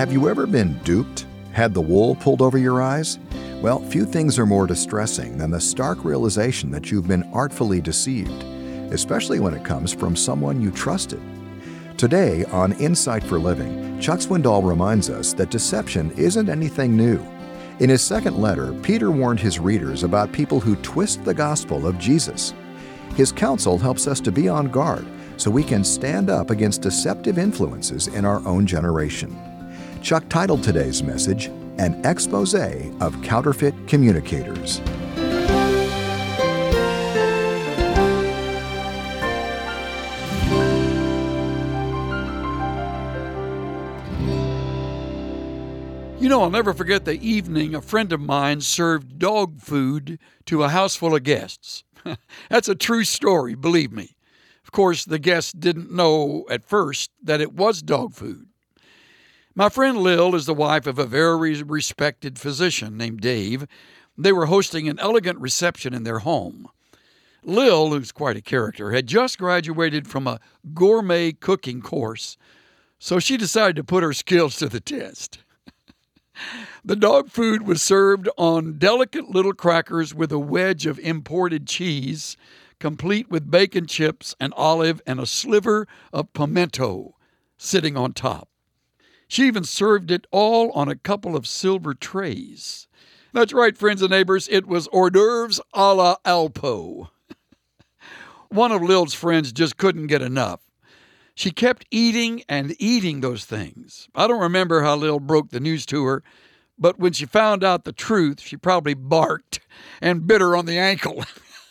Have you ever been duped? Had the wool pulled over your eyes? Well, few things are more distressing than the stark realization that you've been artfully deceived, especially when it comes from someone you trusted. Today on Insight for Living, Chuck Swindoll reminds us that deception isn't anything new. In his second letter, Peter warned his readers about people who twist the gospel of Jesus. His counsel helps us to be on guard so we can stand up against deceptive influences in our own generation. Chuck titled today's message, An Expose of Counterfeit Communicators. You know, I'll never forget the evening a friend of mine served dog food to a house full of guests. That's a true story, believe me. Of course, the guests didn't know at first that it was dog food. My friend Lil is the wife of a very respected physician named Dave. They were hosting an elegant reception in their home. Lil, who's quite a character, had just graduated from a gourmet cooking course, so she decided to put her skills to the test. The dog food was served on delicate little crackers with a wedge of imported cheese, complete with bacon chips, an olive, and a sliver of pimento sitting on top. She even served it all on a couple of silver trays. That's right, friends and neighbors, it was hors d'oeuvres a la Alpo. One of Lil's friends just couldn't get enough. She kept eating and eating those things. I don't remember how Lil broke the news to her, but when she found out the truth, she probably barked and bit her on the ankle.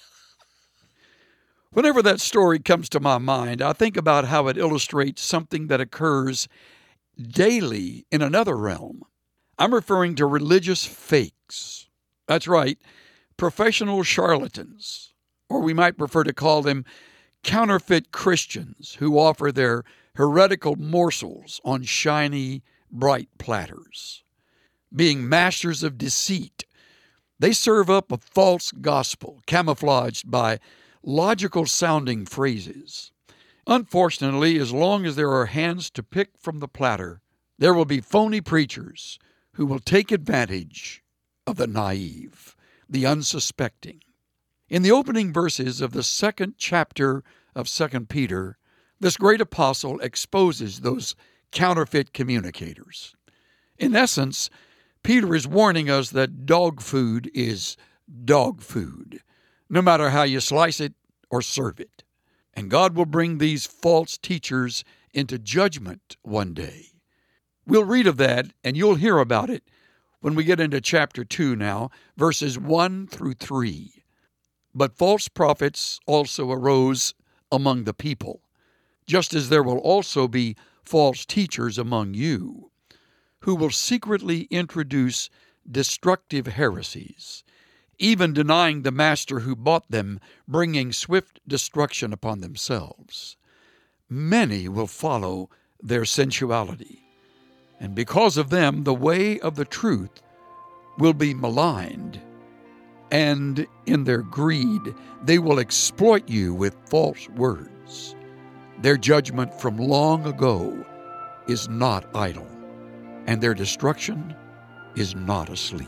Whenever that story comes to my mind, I think about how it illustrates something that occurs daily in another realm. I'm referring to religious fakes. That's right, professional charlatans, or we might prefer to call them counterfeit Christians who offer their heretical morsels on shiny, bright platters. Being masters of deceit, they serve up a false gospel camouflaged by logical-sounding phrases. Unfortunately, as long as there are hands to pick from the platter, there will be phony preachers who will take advantage of the naive, the unsuspecting. In the opening verses of the second chapter of 2 Peter, this great apostle exposes those counterfeit communicators. In essence, Peter is warning us that dog food is dog food, no matter how you slice it or serve it. And God will bring these false teachers into judgment one day. We'll read of that, and you'll hear about it when we get into chapter 2 now, verses 1 through 3. But false prophets also arose among the people, just as there will also be false teachers among you, who will secretly introduce destructive heresies, even denying the master who bought them, bringing swift destruction upon themselves. Many will follow their sensuality, and because of them, the way of the truth will be maligned. And in their greed, they will exploit you with false words. Their judgment from long ago is not idle, and their destruction is not asleep.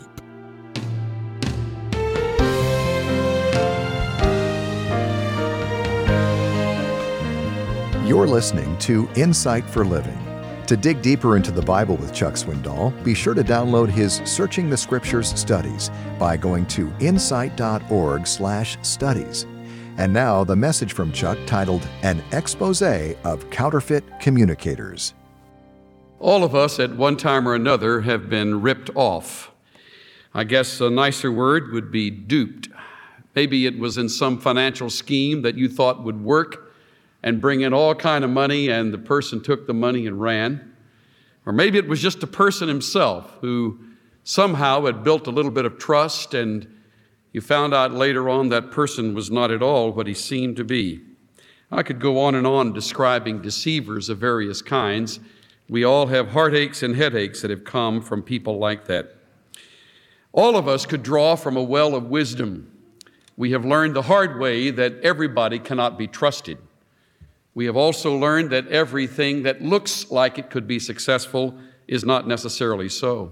You're listening to Insight for Living. To dig deeper into the Bible with Chuck Swindoll, be sure to download his Searching the Scriptures studies by going to insight.org/studies. And now the message from Chuck titled An Expose of Counterfeit Communicators. All of us at one time or another have been ripped off. I guess a nicer word would be duped. Maybe it was in some financial scheme that you thought would work and bring in all kind of money, and the person took the money and ran. Or maybe it was just a person himself who somehow had built a little bit of trust, and you found out later on that person was not at all what he seemed to be. I could go on describing deceivers of various kinds. We all have heartaches and headaches that have come from people like that. All of us could draw from a well of wisdom. We have learned the hard way that everybody cannot be trusted. We have also learned that everything that looks like it could be successful is not necessarily so.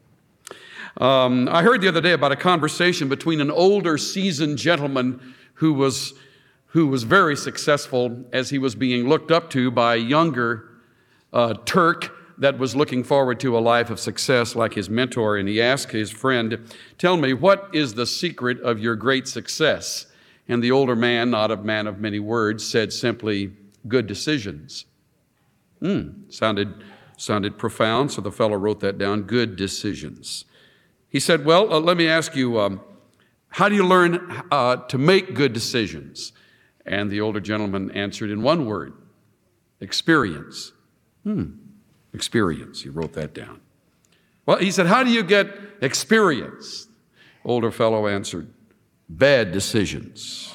I heard the other day about a conversation between an older, seasoned gentleman who was very successful as he was being looked up to by a younger Turk that was looking forward to a life of success like his mentor. And he asked his friend, "Tell me, what is the secret of your great success?" And the older man, not a man of many words, said simply, "Good decisions." Sounded profound, so the fellow wrote that down, good decisions. He said, "Well, let me ask you, how do you learn to make good decisions?" And the older gentleman answered in one word, experience. Experience, he wrote that down. Well, he said, "How do you get experience?" Older fellow answered, bad decisions.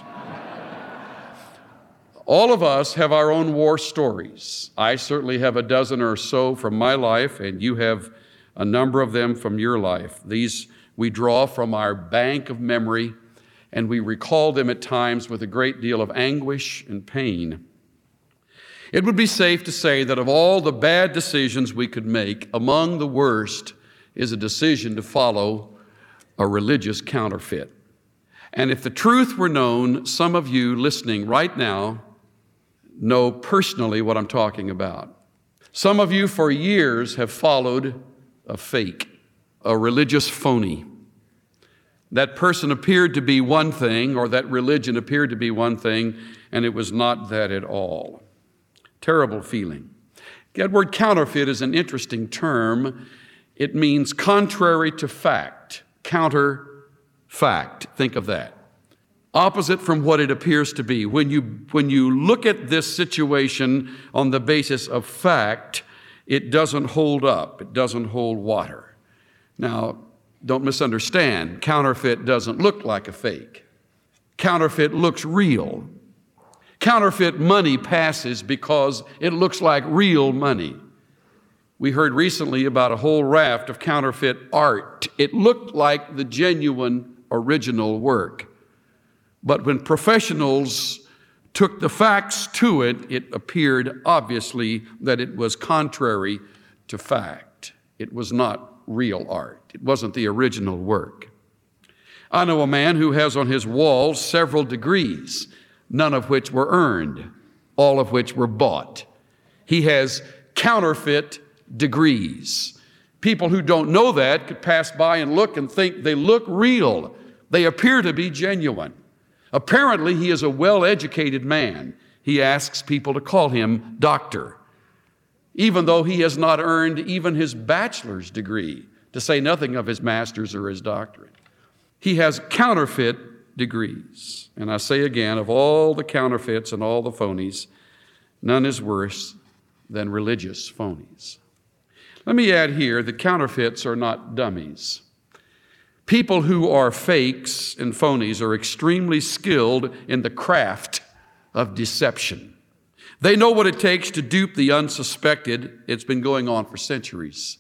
All of us have our own war stories. I certainly have a dozen or so from my life, and you have a number of them from your life. These we draw from our bank of memory, and we recall them at times with a great deal of anguish and pain. It would be safe to say that of all the bad decisions we could make, among the worst is a decision to follow a religious counterfeit. And if the truth were known, some of you listening right now know personally what I'm talking about. Some of you for years have followed a fake, a religious phony. That person appeared to be one thing, or that religion appeared to be one thing, and it was not that at all. Terrible feeling. That word counterfeit is an interesting term. It means contrary to fact, counter fact. Think of that. Opposite from what it appears to be. When you look at this situation on the basis of fact, it doesn't hold up. It doesn't hold water. Now, don't misunderstand. Counterfeit doesn't look like a fake. Counterfeit looks real. Counterfeit money passes because it looks like real money. We heard recently about a whole raft of counterfeit art. It looked like the genuine original work. But when professionals took the facts to it, it appeared obviously that it was contrary to fact. It was not real art. It wasn't the original work. I know a man who has on his walls several degrees, none of which were earned, all of which were bought. He has counterfeit degrees. People who don't know that could pass by and look and think they look real. They appear to be genuine. Apparently, he is a well-educated man. He asks people to call him doctor, even though he has not earned even his bachelor's degree, to say nothing of his master's or his doctorate. He has counterfeit degrees. And I say again, of all the counterfeits and all the phonies, none is worse than religious phonies. Let me add here that counterfeits are not dummies. People who are fakes and phonies are extremely skilled in the craft of deception. They know what it takes to dupe the unsuspected. It's been going on for centuries.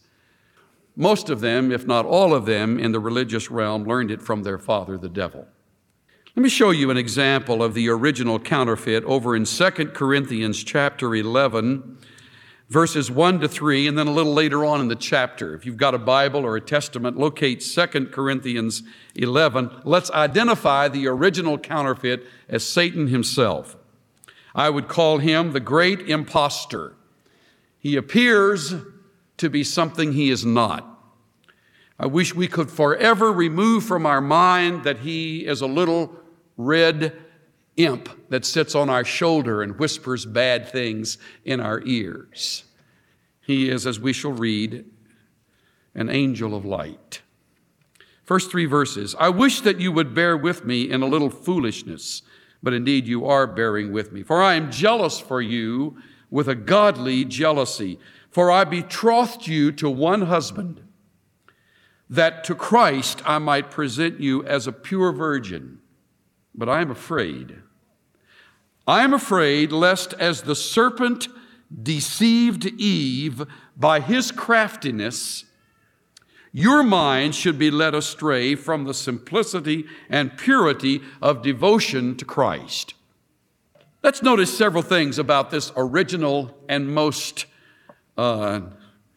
Most of them, if not all of them, in the religious realm learned it from their father, the devil. Let me show you an example of the original counterfeit over in 2 Corinthians chapter 11, verses 1 to 3, and then a little later on in the chapter. If you've got a Bible or a Testament, locate 2 Corinthians 11. Let's identify the original counterfeit as Satan himself. I would call him the great imposter. He appears to be something he is not. I wish we could forever remove from our mind that he is a little red imp that sits on our shoulder and whispers bad things in our ears. He is, as we shall read, an angel of light. First 3 verses. I wish that you would bear with me in a little foolishness, but indeed you are bearing with me. For I am jealous for you with a godly jealousy. For I betrothed you to one husband, that to Christ I might present you as a pure virgin. But I am afraid. I am afraid lest as the serpent deceived Eve by his craftiness, your mind should be led astray from the simplicity and purity of devotion to Christ. Let's notice several things about this original and most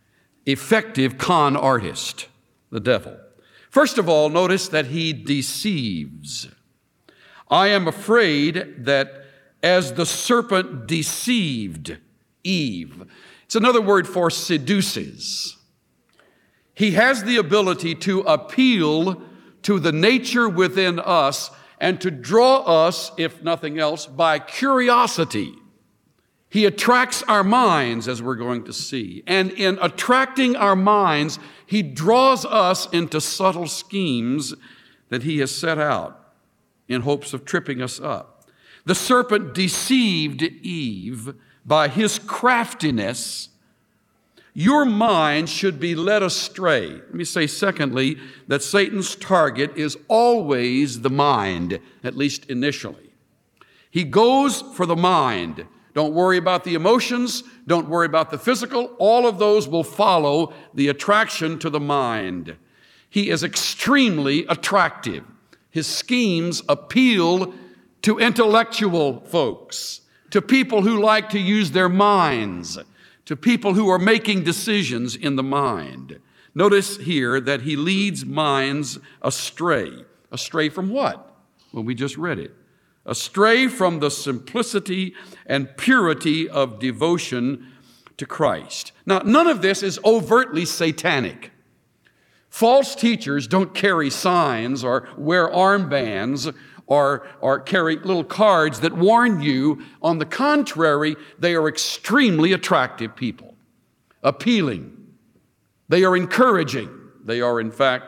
effective con artist, the devil. First of all, notice that he deceives. I am afraid that as the serpent deceived Eve, it's another word for seduces. He has the ability to appeal to the nature within us and to draw us, if nothing else, by curiosity. He attracts our minds, as we're going to see. And in attracting our minds, he draws us into subtle schemes that he has set out in hopes of tripping us up. The serpent deceived Eve by his craftiness. Your mind should be led astray. Let me say, secondly, that Satan's target is always the mind, at least initially. He goes for the mind. Don't worry about the emotions. Don't worry about the physical. All of those will follow the attraction to the mind. He is extremely attractive. His schemes appeal to intellectual folks, to people who like to use their minds, to people who are making decisions in the mind. Notice here that he leads minds astray. Astray from what? Well, we just read it. Astray from the simplicity and purity of devotion to Christ. Now, none of this is overtly satanic. False teachers don't carry signs or wear armbands or carry little cards that warn you. On the contrary, they are extremely attractive people, appealing. They are encouraging. They are, in fact,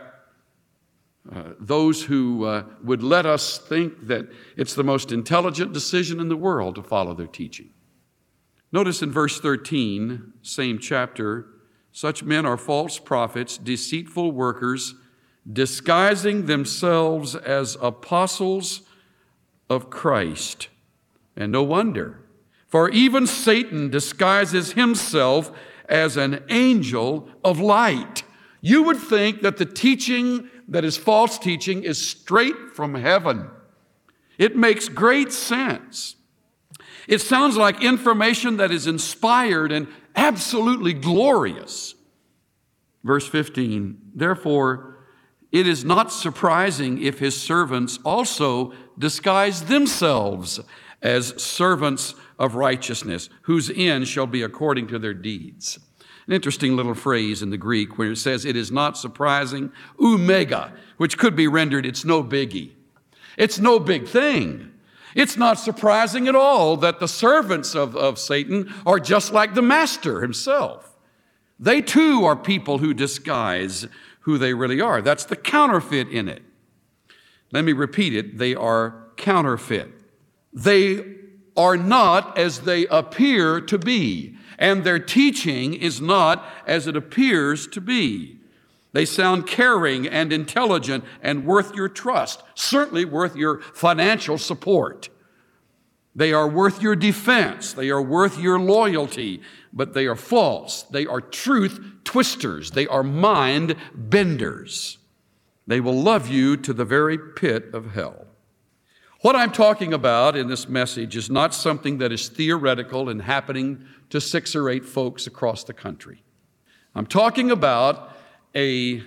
those who would let us think that it's the most intelligent decision in the world to follow their teaching. Notice in verse 13, same chapter, such men are false prophets, deceitful workers, disguising themselves as apostles of Christ. And no wonder, for even Satan disguises himself as an angel of light. You would think that the teaching that is false teaching is straight from heaven. It makes great sense. It sounds like information that is inspired and absolutely glorious. Verse 15, therefore, it is not surprising if his servants also disguise themselves as servants of righteousness, whose end shall be according to their deeds. An interesting little phrase in the Greek where it says it is not surprising, omega, which could be rendered it's no biggie. It's no big thing. It's not surprising at all that the servants of Satan are just like the master himself. They too are people who disguise who they really are. That's the counterfeit in it. Let me repeat it. They are counterfeit. They are not as they appear to be, and their teaching is not as it appears to be. They sound caring and intelligent and worth your trust, certainly worth your financial support. They are worth your defense. They are worth your loyalty, but they are false. They are truth twisters. They are mind benders. They will love you to the very pit of hell. What I'm talking about in this message is not something that is theoretical and happening to 6 or 8 folks across the country. I'm talking about a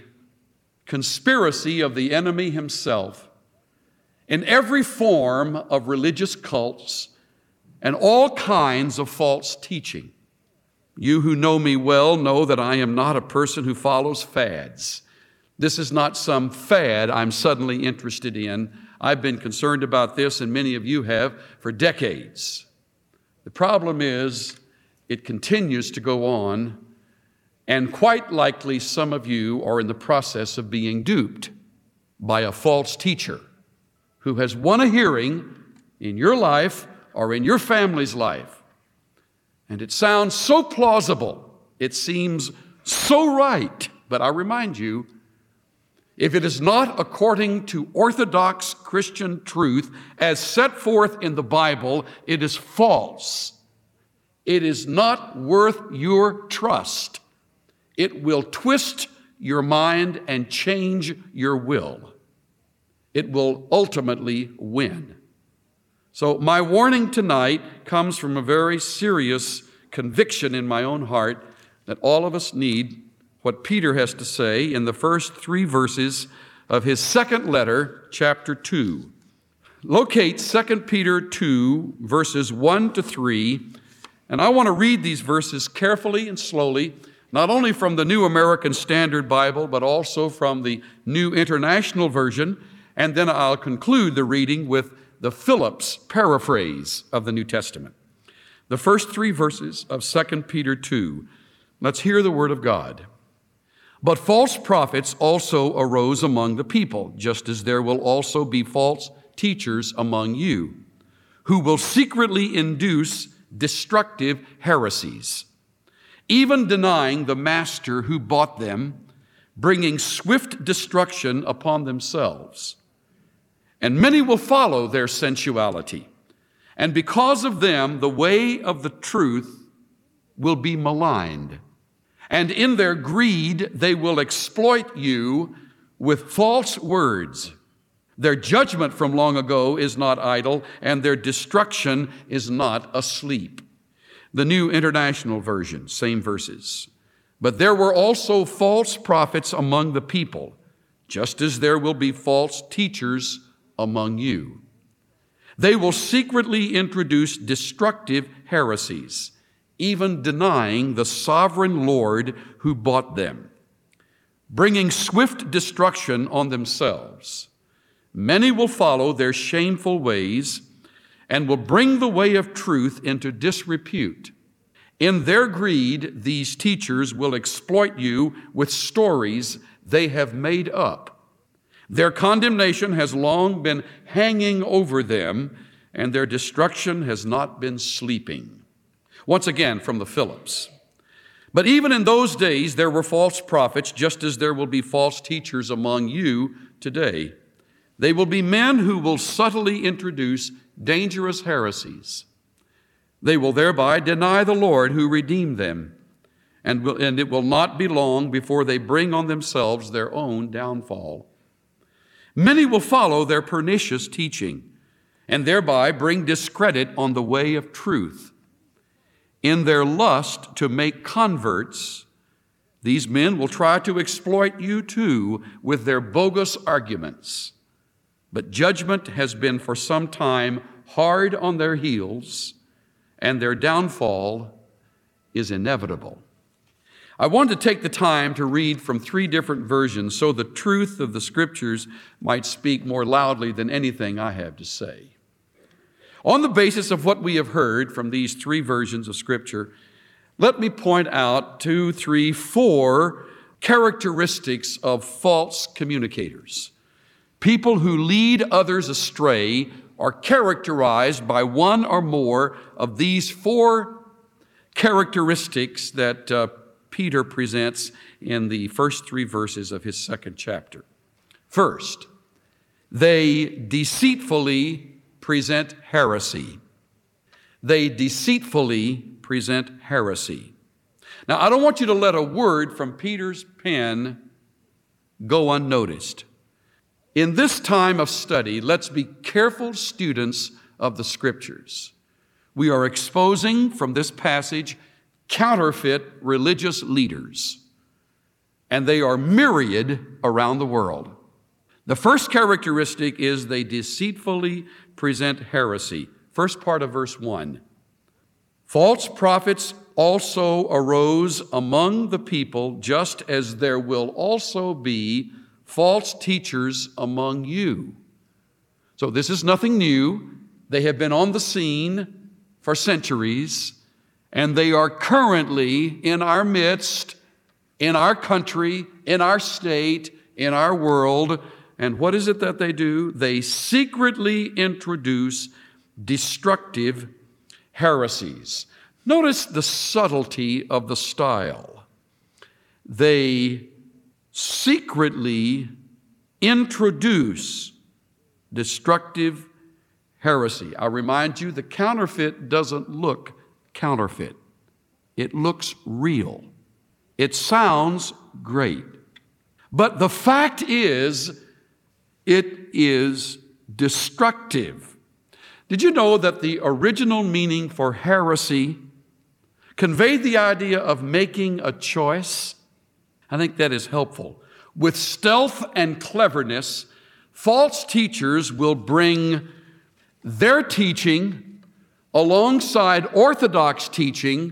conspiracy of the enemy himself in every form of religious cults and all kinds of false teaching. You who know me well know that I am not a person who follows fads. This is not some fad I'm suddenly interested in. I've been concerned about this, and many of you have, for decades. The problem is it continues to go on, and quite likely some of you are in the process of being duped by a false teacher who has won a hearing in your life or in your family's life. And it sounds so plausible. It seems so right. But I remind you, if it is not according to orthodox Christian truth as set forth in the Bible, it is false. It is not worth your trust. It will twist your mind and change your will. It will ultimately win. So my warning tonight comes from a very serious conviction in my own heart that all of us need what Peter has to say in the first 3 verses of his second letter, chapter 2. Locate 2 Peter 2, verses 1 to 3, and I want to read these verses carefully and slowly, not only from the New American Standard Bible, but also from the New International Version, and then I'll conclude the reading with the Phillips paraphrase of the New Testament. The first 3 verses of 2 Peter 2. Let's hear the word of God. But false prophets also arose among the people, just as there will also be false teachers among you, who will secretly induce destructive heresies, even denying the master who bought them, bringing swift destruction upon themselves. And many will follow their sensuality, and because of them the way of the truth will be maligned. And in their greed they will exploit you with false words. Their judgment from long ago is not idle, and their destruction is not asleep. The New International Version, same verses. But there were also false prophets among the people, just as there will be false teachers among you. They will secretly introduce destructive heresies, even denying the sovereign Lord who bought them, bringing swift destruction on themselves. Many will follow their shameful ways and will bring the way of truth into disrepute. In their greed, these teachers will exploit you with stories they have made up. Their condemnation has long been hanging over them, and their destruction has not been sleeping. Once again from the Phillips. But even in those days there were false prophets, just as there will be false teachers among you today. They will be men who will subtly introduce dangerous heresies. They will thereby deny the Lord who redeemed them, and it will not be long before they bring on themselves their own downfall. Many will follow their pernicious teaching, and thereby bring discredit on the way of truth. In their lust to make converts, these men will try to exploit you too with their bogus arguments. But judgment has been for some time hard on their heels, and their downfall is inevitable. I wanted to take the time to read from 3 different versions so the truth of the Scriptures might speak more loudly than anything I have to say. On the basis of what we have heard from these 3 versions of Scripture, let me point out 2, 3, 4 characteristics of false communicators. People who lead others astray are characterized by one or more of these 4 characteristics that Peter presents in the first 3 verses of his 2nd chapter. First, they deceitfully present heresy. They deceitfully present heresy. Now, I don't want you to let a word from Peter's pen go unnoticed. In this time of study, let's be careful students of the Scriptures. We are exposing from this passage counterfeit religious leaders, and they are myriad around the world. The first characteristic is they deceitfully present heresy. First part of verse 1. False prophets also arose among the people, just as there will also be false teachers among you. So this is nothing new. They have been on the scene for centuries, and they are currently in our midst, in our country, in our state, in our world. And what is it that they do? They secretly introduce destructive heresies. Notice the subtlety of the style. They secretly introduce destructive heresy. I remind you, the counterfeit doesn't look counterfeit. It looks real. It sounds great. But the fact is, it is destructive. Did you know that the original meaning for heresy conveyed the idea of making a choice? I think that is helpful. With stealth and cleverness, false teachers will bring their teaching alongside orthodox teaching,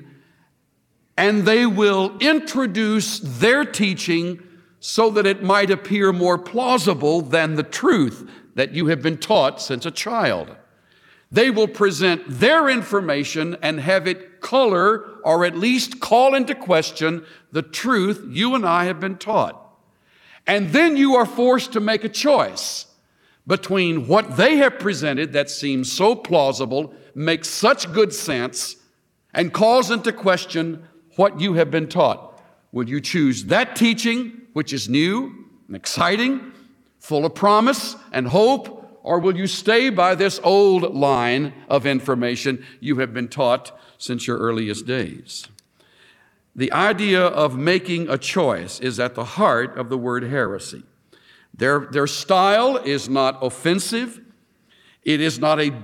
and they will introduce their teaching so that it might appear more plausible than the truth that you have been taught since a child. They will present their information and have it color or at least call into question the truth you and I have been taught. And then you are forced to make a choice between what they have presented that seems so plausible, makes such good sense, and calls into question what you have been taught. Will you choose that teaching, which is new and exciting, full of promise and hope, or will you stay by this old line of information you have been taught since your earliest days? The idea of making a choice is at the heart of the word heresy. Their style is not offensive. It is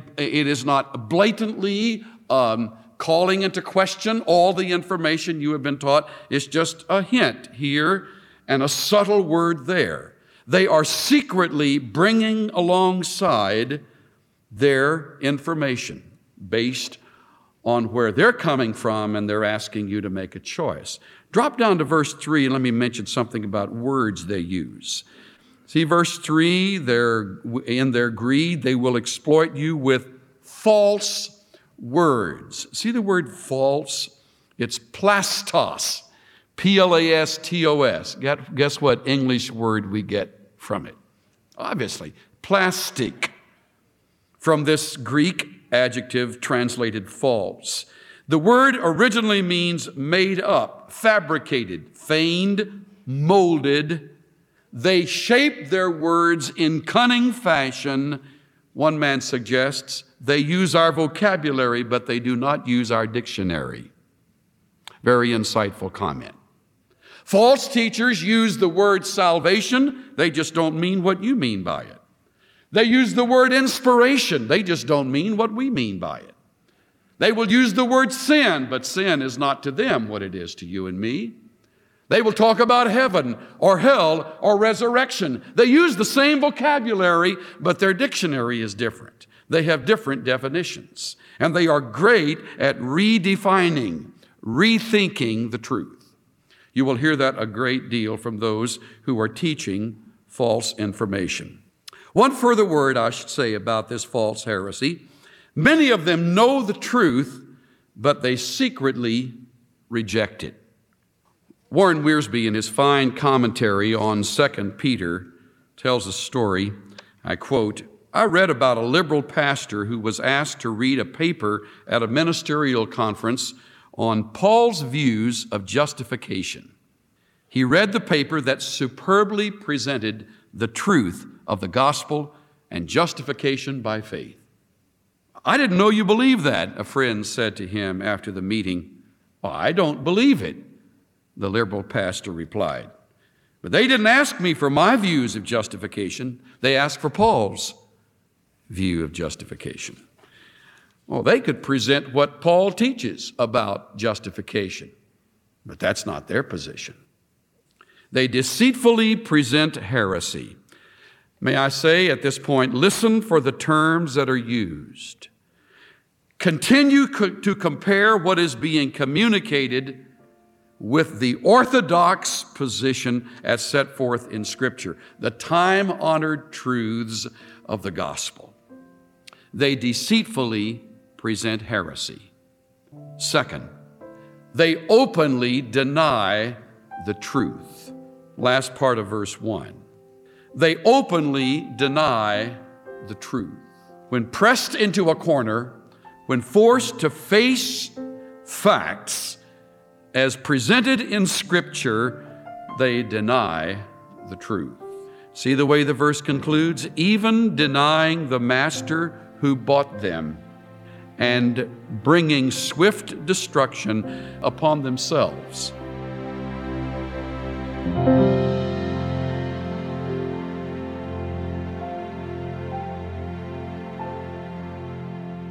not blatantly calling into question all the information you have been taught. It's just a hint here and a subtle word there. They are secretly bringing alongside their information based on where they're coming from, and they're asking you to make a choice. Drop down to verse 3 and let me mention something about words they use. See, verse 3, in their greed, they will exploit you with false words. See the word false? It's plastos, P-L-A-S-T-O-S. Guess what English word we get from it? Obviously, plastic, from this Greek adjective translated false. The word originally means made up, fabricated, feigned, molded. They shape their words in cunning fashion. One man suggests they use our vocabulary, but they do not use our dictionary. Very insightful comment. False teachers use the word salvation. They just don't mean what you mean by it. They use the word inspiration. They just don't mean what we mean by it. They will use the word sin, but sin is not to them what it is to you and me. They will talk about heaven or hell or resurrection. They use the same vocabulary, but their dictionary is different. They have different definitions, and they are great at redefining, rethinking the truth. You will hear that a great deal from those who are teaching false information. One further word I should say about this false heresy. Many of them know the truth, but they secretly reject it. Warren Wiersbe, in his fine commentary on 2 Peter, tells a story. I quote, "I read about a liberal pastor who was asked to read a paper at a ministerial conference on Paul's views of justification. He read the paper that superbly presented the truth of the gospel and justification by faith. 'I didn't know you believed that,' a friend said to him after the meeting. 'Well, I don't believe it,' the liberal pastor replied. 'But they didn't ask me for my views of justification. They asked for Paul's view of justification.'" Well, they could present what Paul teaches about justification, but that's not their position. They deceitfully present heresy. May I say at this point, listen for the terms that are used. Continue to compare what is being communicated with the orthodox position as set forth in Scripture, the time-honored truths of the gospel. They deceitfully present heresy. Second, they openly deny the truth. Last part of verse 1. They openly deny the truth. When pressed into a corner, when forced to face facts as presented in Scripture, they deny the truth. See the way the verse concludes? Even denying the master who bought them and bringing swift destruction upon themselves.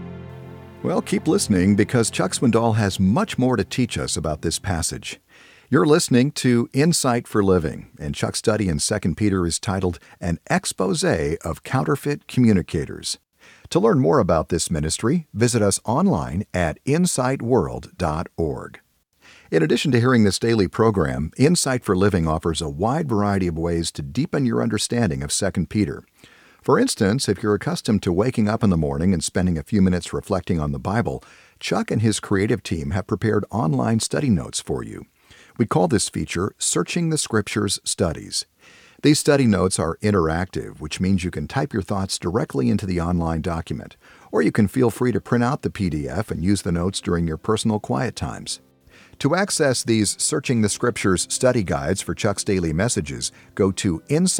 Well, keep listening because Chuck Swindoll has much more to teach us about this passage. You're listening to Insight for Living, and Chuck's study in 2 Peter is titled An Exposé of Counterfeit Communicators. To learn more about this ministry, visit us online at insightworld.org. In addition to hearing this daily program, Insight for Living offers a wide variety of ways to deepen your understanding of 2 Peter. For instance, if you're accustomed to waking up in the morning and spending a few minutes reflecting on the Bible, Chuck and his creative team have prepared online study notes for you. We call this feature Searching the Scriptures Studies. These study notes are interactive, which means you can type your thoughts directly into the online document, or you can feel free to print out the PDF and use the notes during your personal quiet times. To access these Searching the Scriptures study guides for Chuck's daily messages, go to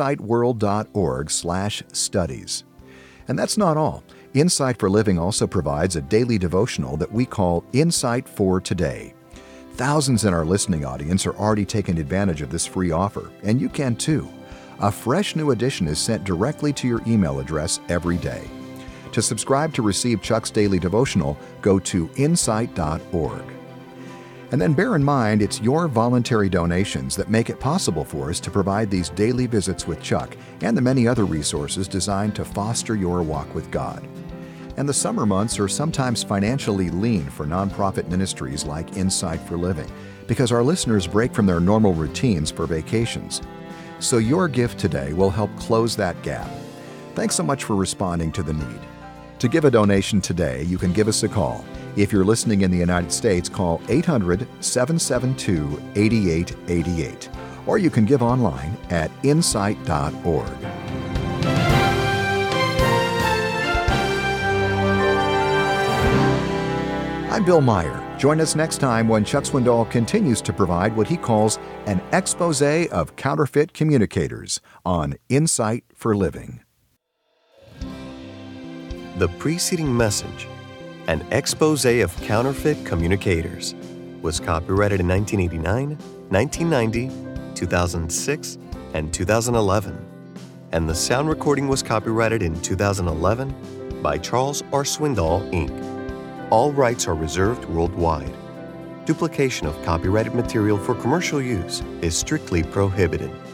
insightworld.org/studies. And that's not all. Insight for Living also provides a daily devotional that we call Insight for Today. Thousands in our listening audience are already taking advantage of this free offer, and you can too. A fresh new edition is sent directly to your email address every day. To subscribe to receive Chuck's daily devotional, go to insight.org. And then bear in mind, it's your voluntary donations that make it possible for us to provide these daily visits with Chuck and the many other resources designed to foster your walk with God. And the summer months are sometimes financially lean for nonprofit ministries like Insight for Living because our listeners break from their normal routines for vacations. So your gift today will help close that gap. Thanks so much for responding to the need. To give a donation today, you can give us a call. If you're listening in the United States, call 800-772-8888, or you can give online at insight.org. I'm Bill Meyer. Join us next time when Chuck Swindoll continues to provide what he calls an exposé of counterfeit communicators on Insight for Living. The preceding message, An Exposé of Counterfeit Communicators, was copyrighted in 1989, 1990, 2006, and 2011, and the sound recording was copyrighted in 2011 by Charles R. Swindoll, Inc. All rights are reserved worldwide. Duplication of copyrighted material for commercial use is strictly prohibited.